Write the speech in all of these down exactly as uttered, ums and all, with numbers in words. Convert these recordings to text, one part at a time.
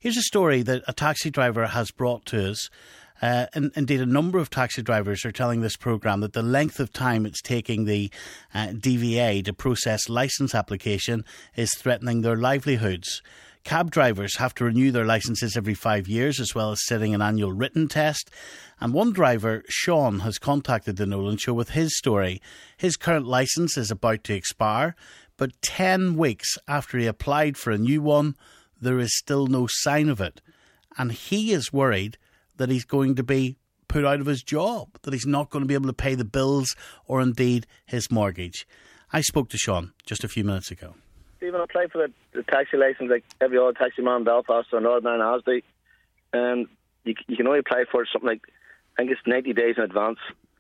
Here's a story that a taxi driver has brought to us. Uh, and indeed, a number of taxi drivers are telling this programme that the length of time it's taking the uh, D V A to process licence application is threatening their livelihoods. Cab drivers have to renew their licences every five years, as well as sitting an annual written test. And one driver, Sean, has contacted the Nolan Show with his story. His current licence is about to expire, but ten weeks after he applied for a new one, there is still no sign of it. And he is worried that he's going to be put out of his job, that he's not going to be able to pay the bills or indeed his mortgage. I spoke to Sean just a few minutes ago. Stephen, I applied for the, the taxi licence like every other taxi man in Belfast or Northern Ireland has to. Um, you, you can only apply for it something like, I think it's ninety days in advance.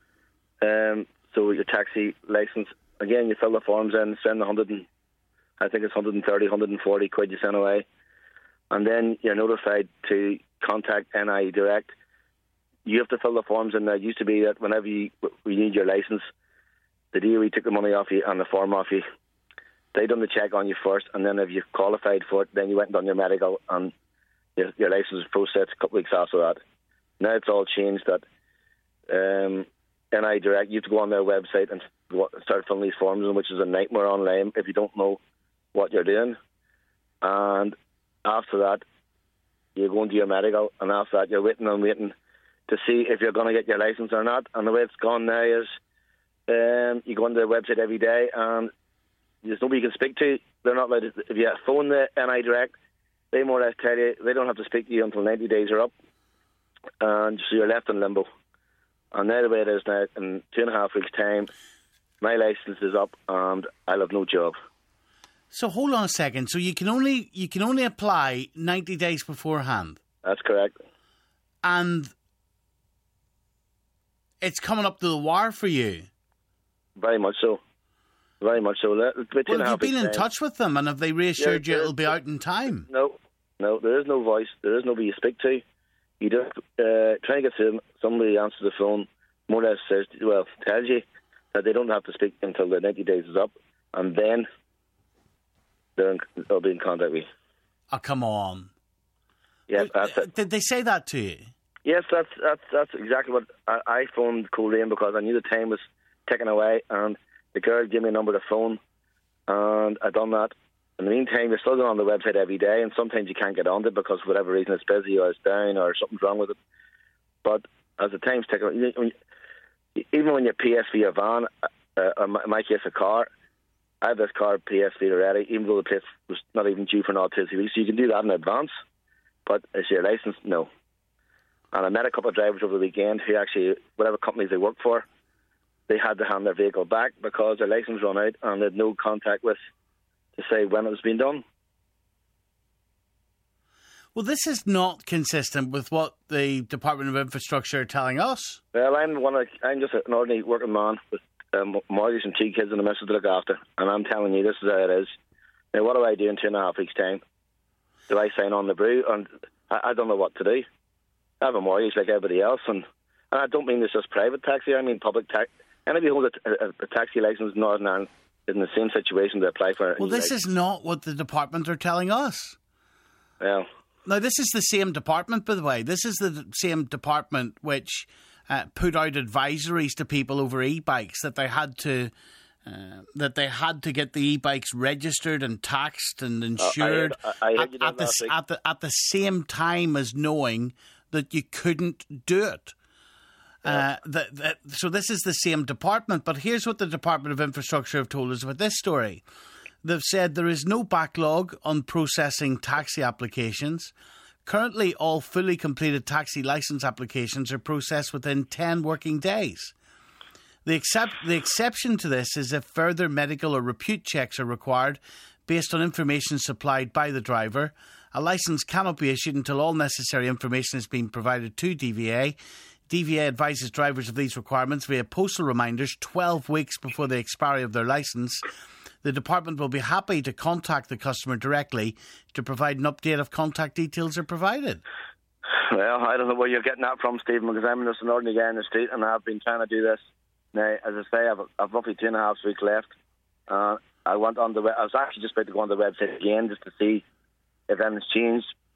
Um, so your taxi licence, again, you fill the forms in, send one hundred and, I think it's one hundred thirty, one hundred forty quid you send away. And then you're notified to contact N I Direct. You have to fill the forms in. It used to be that whenever you renewed your licence, the D O E took the money off you and the form off you. They done the check on you first, and then if you qualified for it, then you went and done your medical, and your, your licence was processed a couple of weeks after that. Now it's all changed that um, N I Direct, you have to go on their website and start filling these forms in, which is a nightmare online if you don't know what you're doing. And after that, you go into your medical, and after that, you're waiting and waiting to see if you're going to get your licence or not. And the way it's gone now is um, you go on their website every day, and there's nobody you can speak to. They're not allowed to, if you phone the N I Direct, they more or less tell you they don't have to speak to you until ninety days are up, and so you're left in limbo. And now the way it is now, in two and a half weeks' time, my licence is up, and I'll have no job. So hold on a second. So you can only you can only apply ninety days beforehand. That's correct. And it's coming up to the wire for you. Very much so. Very much so. Well, have you been in touch with them, and have they reassured yeah, you it'll be out in time? No, no. There is no voice. There is nobody you speak to. You just uh, try to get to them. Somebody answers the phone. More or less says, well, tells you that they don't have to speak until the ninety days is up, and then they're in, they'll be in contact with you. Oh, come on. Yeah, that's it. Did they say that to you? Yes, that's that's that's exactly what I, I phoned Coleraine because I knew the time was ticking away, and the girl gave me a number to phone, and I done that. In the meantime, you're still going on the website every day, and sometimes you can't get on it because for whatever reason it's busy or it's down or something's wrong with it. But as the time's ticking, even when you P S V your van, uh, in my case a car, I have this car P S V already, even though the place was not even due for another two weeks. So you can do that in advance, but is your licence? No. And I met a couple of drivers over the weekend who actually, whatever companies they work for, they had to hand their vehicle back because their licence run out and they had no contact with to say when it was being done. Well, this is not consistent with what the Department of Infrastructure are telling us. Well, I'm one of, I'm just an ordinary working man with a mortgage and two kids and a missus to look after, and I'm telling you, this is how it is. Now, what do I do in two and a half weeks' time? Do I sign on the brew? And I, I don't know what to do. I have a mortgage like everybody else, and, and I don't mean this just private taxi, I mean public taxi. Anybody who holds a, a, a taxi licence in Northern Ireland is in the same situation to apply for it. Well, this is not what the department are telling us. Well, now, this is the same department, by the way. This is the same department which uh, put out advisories to people over e-bikes that they had to uh, that they had to get the e-bikes registered and taxed and insured uh, I, I, I at, at, the, at, the, at the same time as knowing that you couldn't do it. Uh, that, that, so this is the same department, but here's what the Department of Infrastructure have told us about this story. They've said there is no backlog on processing taxi applications. Currently, all fully completed taxi licence applications are processed within ten working days. The, except, the exception to this is if further medical or repute checks are required based on information supplied by the driver. A licence cannot be issued until all necessary information has been provided to D V A. D V A advises drivers of these requirements via postal reminders twelve weeks before the expiry of their licence. The department will be happy to contact the customer directly to provide an update if contact details are provided. Well, I don't know where you're getting that from, Stephen, because I'm just an ordinary guy in the street and I've been trying to do this. Now, as I say, I've, I've roughly two and a half weeks left. Uh, I went on the. I was actually just about to go on the website again just to see if anything's changed.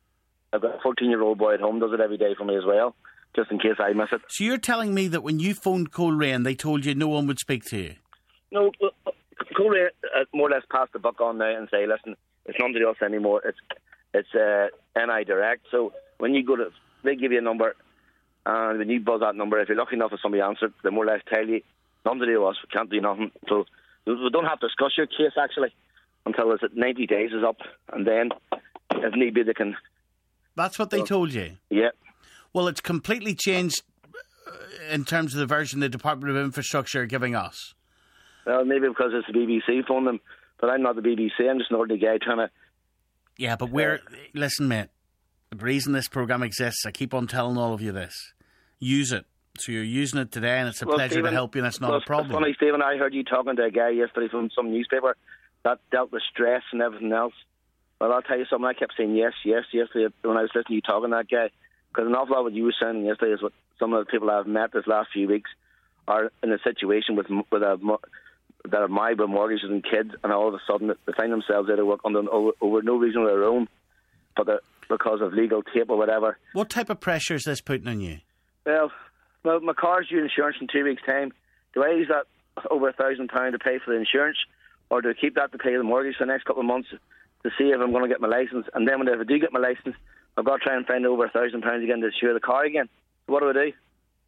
I've got a fourteen-year-old boy at home, does it every day for me as well, just in case I miss it. So you're telling me that when you phoned Coleraine, they told you no one would speak to you? No, Coleraine uh, more or less passed the buck on now and say, listen, it's not to us anymore. It's it's uh, N I Direct. So when you go to, they give you a number, and when you buzz that number, if you're lucky enough if somebody answered, they more or less tell you, nothing to do with us, we can't do nothing. So we don't have to discuss your case actually until it's at ninety days is up, and then if need be they can. That's what they so, told you? Yeah. Well, it's completely changed in terms of the version the Department of Infrastructure are giving us. Well, maybe because it's the B B C phone them, but I'm not the B B C, I'm just an ordinary guy trying to... Yeah, but we're... Uh, listen, mate, the reason this programme exists, I keep on telling all of you this, use it. So you're using it today, and it's a well, pleasure Stephen, to help you, and it's not well, a problem. It's funny, Stephen, I heard you talking to a guy yesterday from some newspaper that dealt with stress and everything else. Well, I'll tell you something, I kept saying yes, yes, yesterday when I was listening to you talking to that guy, because an awful lot of what you were saying yesterday is what some of the people I've met this last few weeks are in a situation with with a, that are married with mortgages and kids, and all of a sudden they find themselves out of work under, over, over no reason of their own, but because of legal tape or whatever. What type of pressure is this putting on you? Well, well my car's due insurance in two weeks' time. Do I use that over a thousand pounds to pay for the insurance, or do I keep that to pay the mortgage for the next couple of months to see if I'm going to get my licence? And then when I do get my licence, I've got to try and find over a thousand pounds again to insure the car again. What do I do?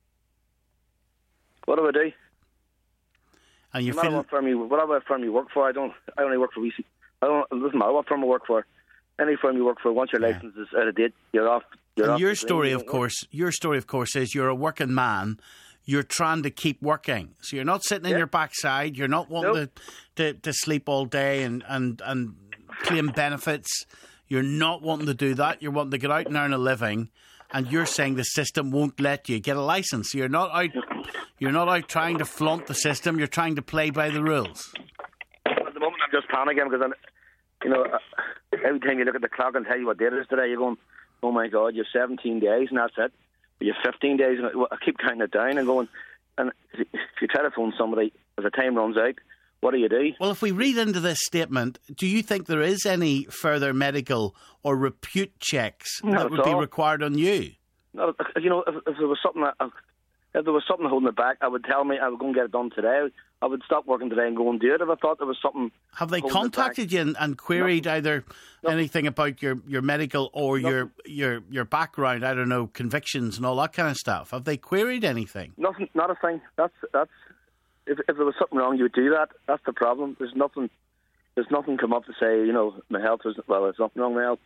What do I do? And you no feel what firm you, whatever firm you work for, I don't. I only work for V C. I don't. It doesn't matter what firm I work for. Any firm you work for, once your yeah. licence is out of date, you're off. You're and off your story, of course, your story, of course, is you're a working man. You're trying to keep working, so you're not sitting in yeah. your backside. You're not wanting nope. to, to to sleep all day and and and claim benefits. You're not wanting to do that. You're wanting to get out and earn a living, and you're saying the system won't let you get a licence. You're not out. You're not out trying to flaunt the system. You're trying to play by the rules. At the moment, I'm just panicking because, I'm, you know, every time you look at the clock and tell you what date it is today, you're going, "Oh my God, you've seventeen days, and that's it." You've fifteen days, and I keep counting it down and going. And if you try to phone somebody as the time runs out, what do you do? Well, if we read into this statement, do you think there is any further medical or repute checks Not that would all. be required on you? No, you know, if, if there was something, that, if there was something holding it back, I would tell me I would go and get it done today. I would stop working today and go and do it if I thought there was something. Have they contacted you and, and queried Nothing. either Nothing. anything about your, your medical or your, your your background? I don't know, convictions and all that kind of stuff. Have they queried anything? Nothing, not a thing. That's that's. If, if there was something wrong, you would do that. That's the problem. There's nothing. There's nothing come up to say, you know, my health was well. There's nothing wrong with my health.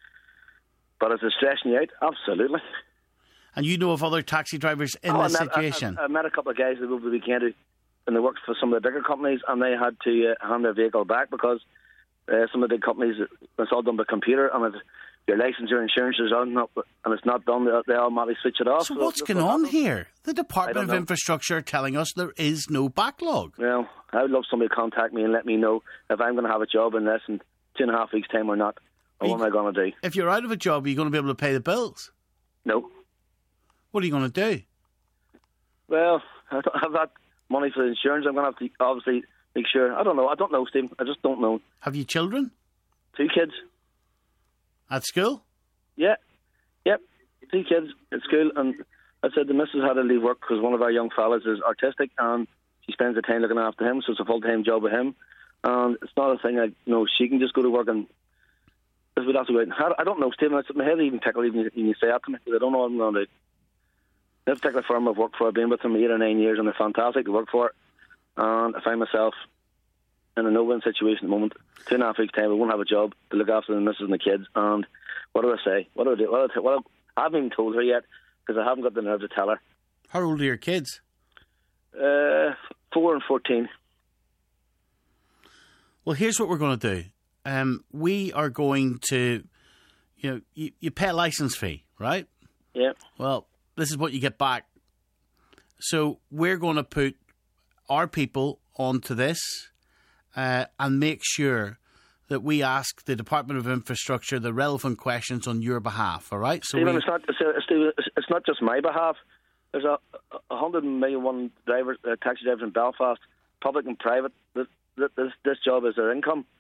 But is it stressing you out? Absolutely. And you know of other taxi drivers in oh, this I met, situation? I, I, I met a couple of guys over the weekend, and they worked for some of the bigger companies, and they had to uh, hand their vehicle back because uh, some of the big companies, it's all done by computer, and if your license, your insurance is on, and it's not done, they, they automatically switch it off. So, so what's going on happens. here? The Department of know. Infrastructure are telling us there is no backlog. Well, I would love somebody to contact me and let me know if I'm going to have a job in less than two and a half weeks' time or not, or what am I going to do? If you're out of a job, are you going to be able to pay the bills? No. What are you going to do? Well, I don't have that money for the insurance. I'm going to have to obviously make sure. I don't know. I don't know, Stephen. I just don't know. Have you children? Two kids. At school? Yeah. Yep. Two kids at school. And I said the missus had to leave work because one of our young fellas is autistic and she spends the time looking after him, so it's a full-time job with him. And it's not a thing like, you know, she can just go to work and we'd have to go out. I don't know, Stephen. My head even tickle even when you say that to me because I don't know what I'm going to do. This particular firm I've worked for, I've been with them eight or nine years and they're fantastic to work for. And I find myself in a no-win situation at the moment. Two and a half weeks' time, I won't have a job to look after the missus and the kids. And what do I say? What do I do? What do I, what do I, I haven't even told her yet because I haven't got the nerve to tell her. How old are your kids? Uh, four and fourteen. Well, here's what we're going to do. Um, we are going to, you know, you, you pay a licence fee, right? Yeah. Well, this is what you get back. So we're going to put our people onto this uh, and make sure that we ask the Department of Infrastructure the relevant questions on your behalf, all right? So Stephen, we... it's, not, it's, it's not just my behalf. There's a, a hundred million one drivers, uh, taxi drivers in Belfast, public and private. This, this, this job is their income.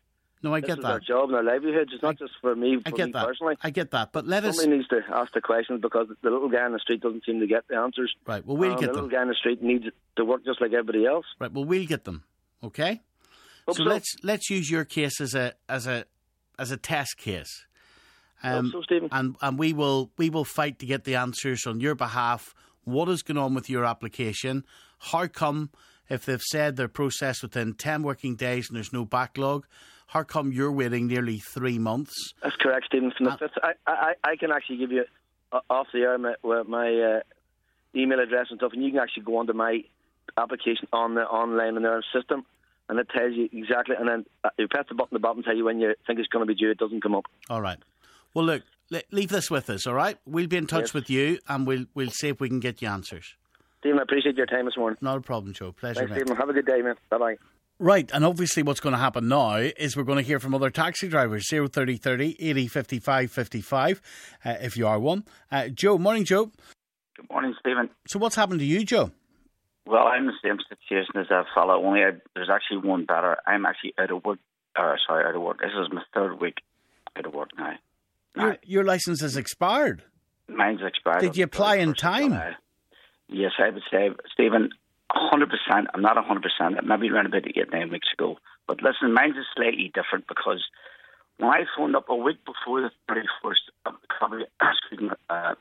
No, I this get is that. their job and their livelihood. It's not I, just for me, I for get me that. personally. I get that. But let us... Somebody needs to ask the questions because the little guy in the street doesn't seem to get the answers. Right, well, we'll um, get the them. The little guy in the street needs to work just like everybody else. Right, well, we'll get them, okay? Hope So, so. let's let's use your case as a as a as a test case. Um, Hope so, Stephen. and and we will we will fight to get the answers on your behalf. What is going on with your application? How come, if they've said they're processed within ten working days and there's no backlog, how come you're waiting nearly three months? That's correct, Stephen. From the Uh, fifth, I, I, I can actually give you uh, off the air my, my uh, email address and stuff, and you can actually go onto my application on the online in their system, and it tells you exactly. And then uh, you press the button at the bottom, and tell you when you think it's going to be due. It doesn't come up. All right. Well, look, le- leave this with us, all right? We'll be in touch Yes. with you, and we'll we'll see if we can get you answers. Stephen, I appreciate your time this morning. Not a problem, Joe. Pleasure, Thanks, mate. Stephen. Have a good day, man. Bye bye. Right, and obviously what's going to happen now is we're going to hear from other taxi drivers, zero thirty thirty, eighty, fifty-five, fifty-five, uh, if you are one. Uh, Joe, morning, Joe. Good morning, Stephen. So what's happened to you, Joe? Well, I'm in the same situation as that fella, only I, there's actually one better. I'm actually out of work, or sorry, out of work. This is my third week out of work now. Your, now your licence has expired. mine's expired. Did you apply in time? Yes, I would say, Stephen, one hundred percent. I'm not one hundred percent. Maybe around about eight, nine weeks ago. But listen, mine's is slightly different because when I phoned up a week before the thirty-first of February, excuse me, uh,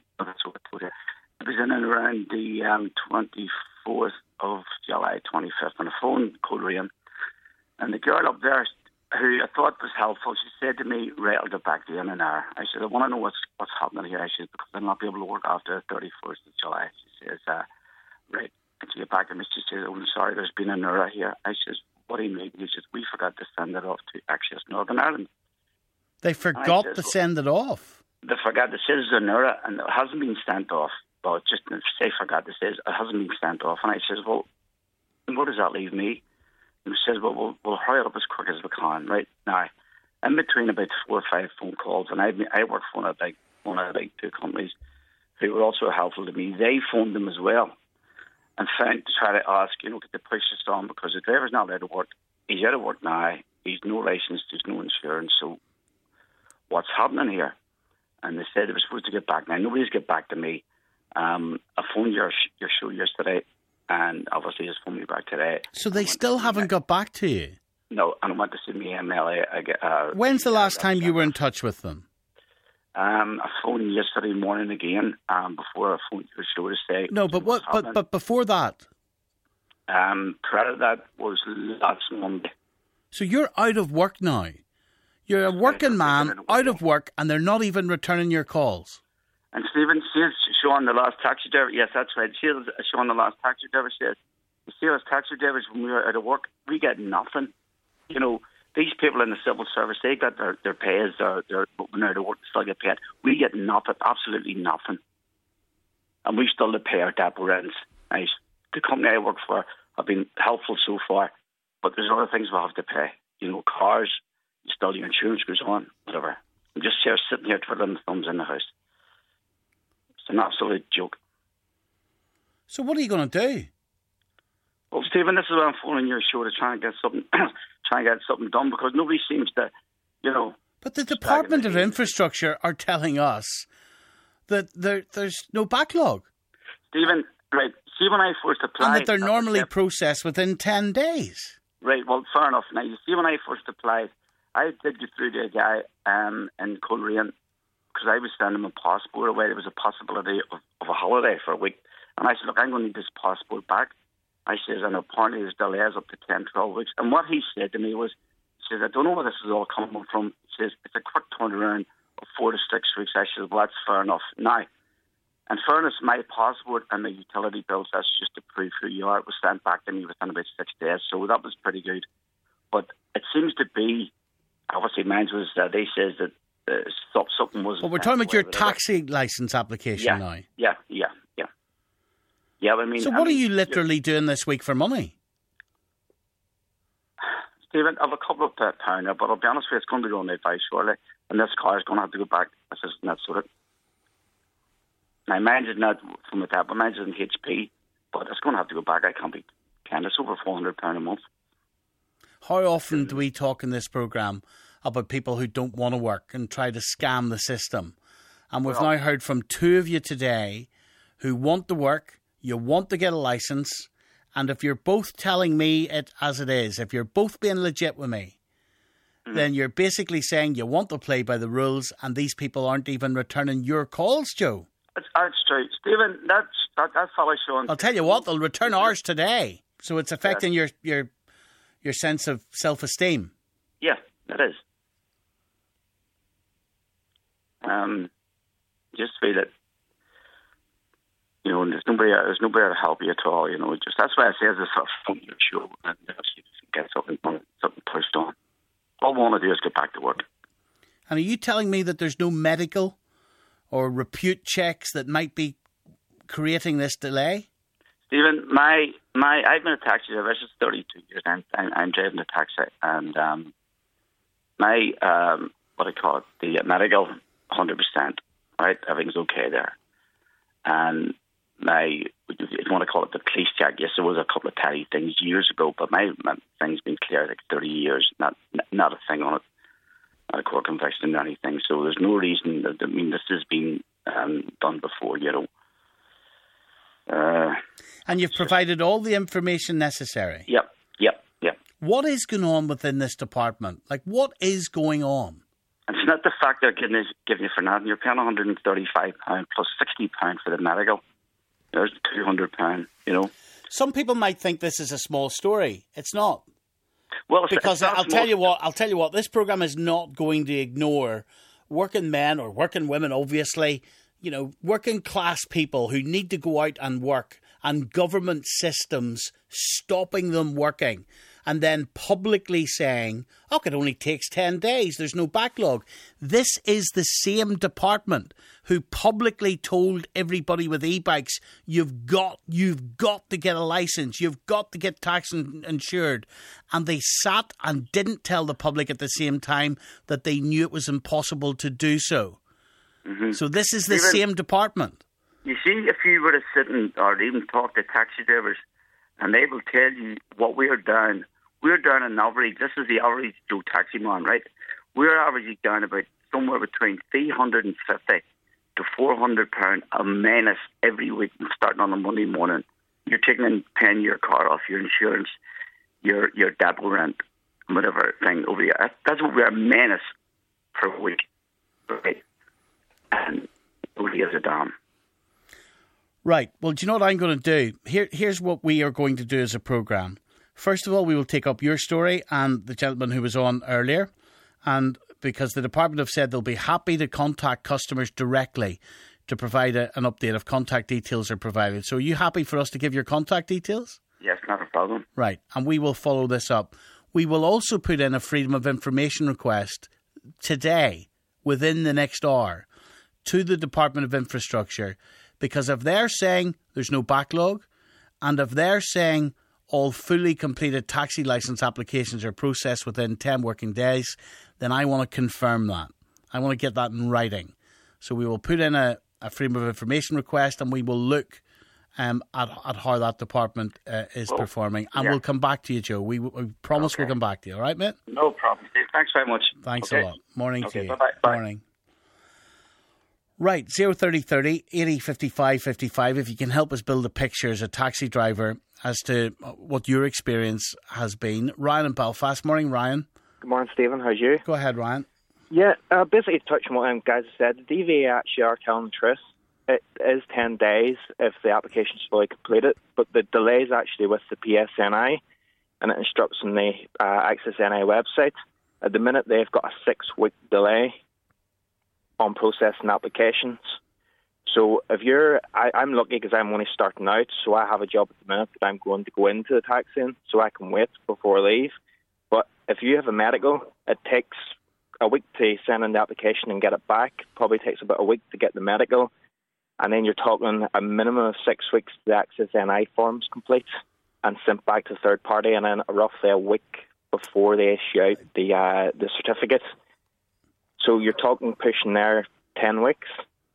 it was in and around the um, twenty-fourth of July, twenty-fifth, on the phone, Coleraine. And the girl up there, who I thought was helpful, she said to me, right, I'll get back to you in an hour. I said, I want to know what's what's happening here. I said, because I'll not be able to work after the thirty-first of July. She says, uh, right. And she get back to me, she says, oh, I'm sorry, there's been an error here. I says, what do you mean? He says, we forgot to send it off to Access Northern Ireland. They forgot says, to send it off. They forgot to say there's an error and it hasn't been sent off. Well, just say forgot to say it hasn't been sent off. And I says, well, what does that leave me? And he says, well, we'll, we'll hurry it up as quick as we can. Right now, in between about four or five phone calls, and I I work for one of the big, one of the big two companies who were also helpful to me. They phoned them as well and found to try to ask, you know, could they push this on because the driver's not allowed to work. He's out of work now. He's no license. There's no insurance. So what's happening here? And they said they were supposed to get back. Now, nobody's get back to me. Um, I phoned your your show yesterday, and obviously just phoned me back today. So they still haven't got back to you? No, and I went to see me M L A. I get, uh, When's the last time you were in touch with them? Um, I phoned yesterday morning again. Um, before I phoned your show to say No, but what? But but before that, um, prior to that was last Monday. so you're out of work now. You're a working man, out of work, and they're not even returning your calls. And Stephen, see Sean, the last taxi driver. Yes, that's right. See, Sean, the last taxi driver says, you see, as taxi drivers, when we're out of work, we get nothing. You know, these people in the civil service, they got their, their pays, their, their, when they're out of work, they still get paid. We get nothing, absolutely nothing. And we still have to pay our depot rents. Right? The company I work for have been helpful so far, but there's other things we have to pay. You know, cars, still your insurance goes on, whatever. I'm just here sitting here twiddling thumbs in the house. It's an absolute joke. So what are you going to do? Well, Stephen, this is why I'm phoning your show to try and get something, try and get something done because nobody seems to, you know. But the Department of Infrastructure are telling us that there, there's no backlog. Stephen, right? See, when I first applied, and that they're normally processed within ten days. Right. Well, fair enough. Now, you see, when I first applied, I did get through to a guy um, in Coleraine because I was sending him a passport away. There was a possibility of, of a holiday for a week. And I said, look, I'm going to need this passport back. I says, and apparently there's delays up to ten, twelve weeks. And what he said to me was, he says, I don't know where this is all coming from. He says, it's a quick turnaround of four to six weeks. I said, well, that's fair enough. Now, in fairness, my passport and my utility bills, that's just to prove who you are, it was sent back to me within about six days. So that was pretty good. But it seems to be, obviously, mine was, uh, they says that uh, something was... But we're talking about your taxi licence application yeah, now. Yeah, yeah, yeah. Yeah, I mean... So what I mean, are you literally doing this week for money? Stephen, I have a couple of pounds now, but I'll be honest with you, it's going to be going out very shortly, and this car is going to have to go back. This is not sort of... Now, mine's is not from the top, but mine's is in H P, but it's going to have to go back. I can't be paying. It's over four hundred pounds a month. How often do we talk in this programme about people who don't want to work and try to scam the system. And we've Well, now heard from two of you today who want to work, you want to get a licence, and if you're both telling me it as it is, if you're both being legit with me, mm-hmm. then you're basically saying you want to play by the rules and these people aren't even returning your calls, Joe. That's, that's true. Stephen, that's, that, that fellow Sean... I'll tell you what, they'll return ours today. So it's affecting yes. your, your, your sense of self-esteem. Yeah, it is. Um... Just feel it, you know, and there's nobody, there's nobody to help you at all, you know. Just that's why I say it's a sort of fun show and you get something, something pushed on. All I want to do is get back to work. And are you telling me that there's no medical or repute checks that might be creating this delay? Stephen, my my I've been a taxi driver since thirty-two years. I'm I'm, I'm driving a taxi, and um, my um, what do I call it, the medical, one hundred percent. Right, everything's okay there. And my, if you want to call it the police check, yes, there was a couple of tiny things years ago, but my, my thing's been clear like thirty years, not not a thing on it, not a court conviction or anything. So there's no reason, that, I mean, this has been um, done before, you know. Uh, and you've provided all the information necessary? Yep, yep, yep. What is going on within this department? Like, what is going on? And it's not the fact they're giving you, giving you for nothing. You're paying one hundred thirty-five pounds plus sixty pounds for the medical. There's two hundred pounds, you know. Some people might think this is a small story. It's not. Well, it's, because it's not I'll small. tell you what, I'll tell you what, this programme is not going to ignore working men or working women, obviously, you know, working class people who need to go out and work, and government systems stopping them working. And then publicly saying, oh, it only takes ten days, there's no backlog. This is the same department who publicly told everybody with e-bikes, you've got, you've got to get a licence, you've got to get tax and insured. And they sat and didn't tell the public at the same time that they knew it was impossible to do so. Mm-hmm. So this is the even, same department. You see, if you were to sit and, or even talk to taxi drivers, and they will tell you what we are down. We're down an average, this is the average Joe taxi man, right? We're averaging down about somewhere between three hundred fifty to four hundred pounds a menace every week, starting on a Monday morning. You're taking and paying your car off, your insurance, your your double rent, whatever thing over here. That's what we're a menace per week, right? And nobody has a damn. Right. Well, do you know what I'm going to do? Here, here's what we are going to do as a programme. First of all, we will take up your story and the gentleman who was on earlier. And because the department have said they'll be happy to contact customers directly to provide a, an update if contact details are provided. So are you happy for us to give your contact details? Yes, not a problem. Right. And we will follow this up. We will also put in a Freedom of Information request today, within the next hour, to the Department of Infrastructure. Because if they're saying there's no backlog, and if they're saying all fully completed taxi licence applications are processed within ten working days, then I want to confirm that. I want to get that in writing. So we will put in a, a Freedom of Information request, and we will look um, at, at how that department uh, is well, performing. And yeah. we'll come back to you, Joe. We, we promise okay. we'll come back to you. All right, mate? No problem, Steve. Thanks very much. Thanks okay. a lot. Morning okay, to you. Bye-bye. Bye. Morning. Right, zero thirty thirty, eighty fifty-five fifty-five. If you can help us build a picture as a taxi driver as to what your experience has been. Ryan in Belfast. Morning, Ryan. Good morning, Stephen. How's you? Go ahead, Ryan. Yeah, uh, basically to touch on what um, guys have said, the D V A actually are telling the truth. It is ten days if the application is fully completed, but the delay is actually with the P S N I, and it instructs on the uh, Access N I website. At the minute, they've got a six-week delay on processing applications. So if you're, I, I'm lucky because I'm only starting out, so I have a job at the minute that I'm going to go into the taxiing, so I can wait before I leave. But if you have a medical, it takes a week to send in the application and get it back. Probably takes about a week to get the medical, and then you're talking a minimum of six weeks to the Access N I forms complete and sent back to third party, and then roughly a week before they issue out the uh, the certificate. So you're talking pushing there ten weeks.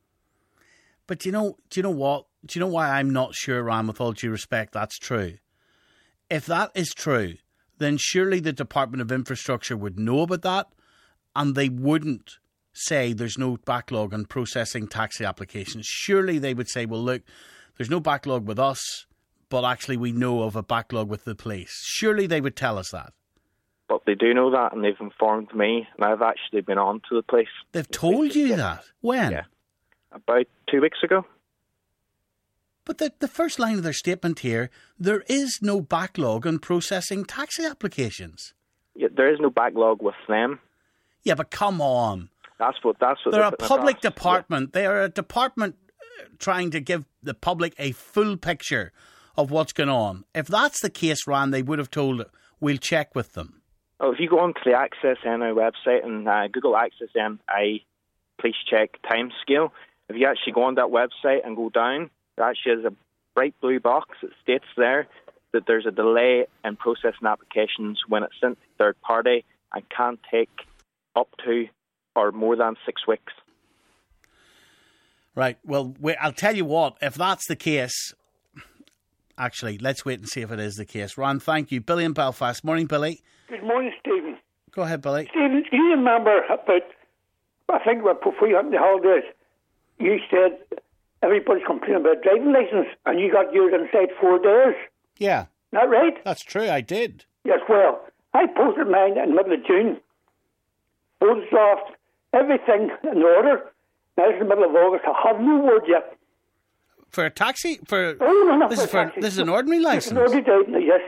But do you know, do you know what? Do you know why I'm not sure, Ryan, with all due respect, that's true? If that is true, then surely the Department of Infrastructure would know about that and they wouldn't say there's no backlog on processing taxi applications. Surely they would say, well, look, there's no backlog with us, but actually we know of a backlog with the police. Surely they would tell us that. But they do know that, and they've informed me, and I've actually been on to the police. They've told you that? When? Yeah. About two weeks ago. But the, the first line of their statement here, there is no backlog on processing taxi applications. Yeah, there is no backlog with them. Yeah, but come on. That's what. That's what. They're a putting public across. department. They are a department trying to give the public a full picture of what's going on. If that's the case, Ran, they would have told it. We'll check with them. Oh, if you go onto the Access N I website and uh, Google Access N I police check time scale, if you actually go on that website and go down, there actually is a bright blue box that states there that there's a delay in processing applications when it's sent to third party and can take up to or more than six weeks. Right. Well, wait, I'll tell you what, if that's the case, actually, let's wait and see if it is the case. Ron, thank you. Billy in Belfast. Morning, Billy. Good morning, Stephen. Go ahead, Billy. Stephen, do you remember about, I think before you went on the holidays, you said everybody's complaining about driving licence and you got yours inside four days? Yeah. Is that right? That's true, I did. Yes, well, I posted mine in the middle of June. Posted off, everything in order. Now it's the middle of August. I have no word yet. For a taxi? For Oh, no, not this for is a for taxi. this is an ordinary It's licence. an ordinary driving, yes.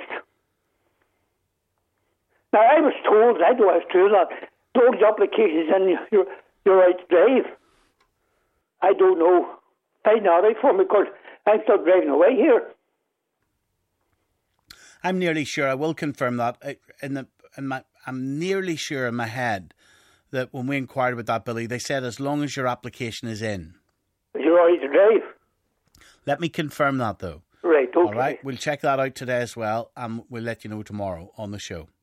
Now, I was told, I know I was told that those applications in your, your right to drive. I don't know. Find that out for me because I'm still driving away here. I'm nearly sure, I will confirm that, I- in the, in my, I'm nearly sure in my head that when we inquired about that, Billy, they said as long as your application is in. You're right to drive. Let me confirm that, though. Right, okay. All right, we'll check that out today as well, and we'll let you know tomorrow on the show.